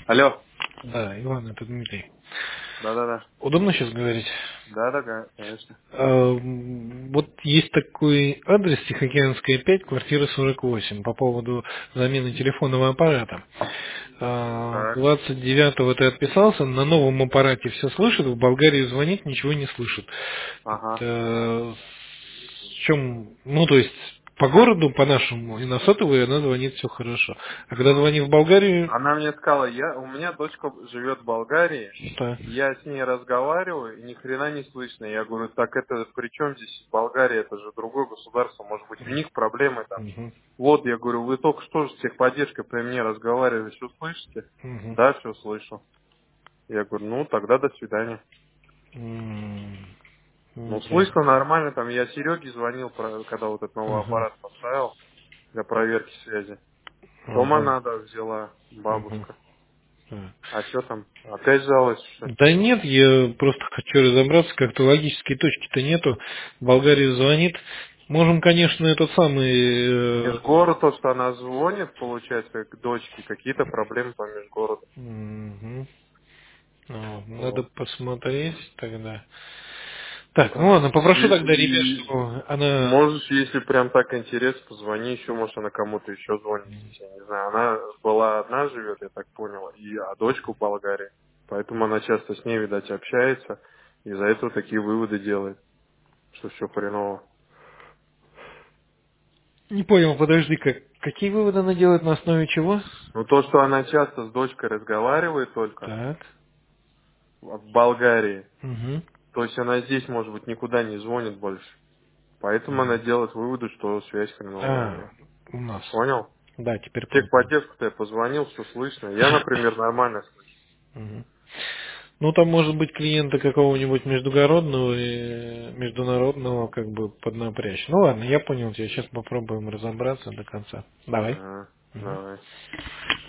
Алло. Да, Иван, это Дмитрий. Да-да-да. Удобно сейчас говорить? Да-да, конечно. Вот есть такой адрес, Тихоокеанская 5, квартира 48, по поводу замены телефонного аппарата. Так. 29-го ты отписался, на новом аппарате все слышит, в Болгарии звонит, ничего не слышит. Ага. В чем, ну то есть по городу, по нашему, и на сотовой она звонит все хорошо. А когда звонит в Болгарию, Она мне сказала, у меня дочка живет в Болгарии, да. я с ней разговариваю, и ни хрена не слышно. Я говорю, так это при чем здесь Болгария, это же другое государство, может быть, у них проблемы там. Мгм, Вот, я говорю, вы только что же с техподдержкой при мне разговаривали, все слышите? мгм. Да, все слышу. Я говорю, ну, тогда до свидания. Ну, Ясно. слышно нормально, там, я Сереге звонил, когда вот этот новый Ага, аппарат поставил для проверки связи. Тома ага, надо взяла, ага. бабушка. Да. А что там? Опять жалость, что ли? Да нет, я просто хочу разобраться, как-то логической точки-то нету. Болгария звонит. Можем, конечно, этот самый... Межгород, то, что она звонит, получается, к дочке, какие-то проблемы по межгороду. мгм. Надо Вот. посмотреть тогда. Так, ну Так, ладно, попрошу тогда ребят, если чтобы она... можешь, если прям так интересно, позвони еще, может, она кому-то еще звонит здесь, я не знаю. Она была одна живет, я так понял, а дочка в Болгарии. Поэтому она часто с ней, видать, общается, и из-за этого такие выводы делает, что все хреново. Не понял, подожди, какие выводы она делает на основе чего? Ну, то, что она часто с дочкой разговаривает только Так. в Болгарии, Угу. то есть она здесь, может быть, никуда не звонит больше. Поэтому она делает выводы, что связь хреновая у нее. У нас. Понял? Да, теперь В понял. техподдержку-то я позвонил, все слышно. Я, например, нормально слышу. Мгм. Ну, там может быть клиента какого-нибудь междугородного и международного как бы поднапрячь. Ну ладно, я понял тебя. Сейчас попробуем разобраться до конца. Давай. Ага, Мгм. давай.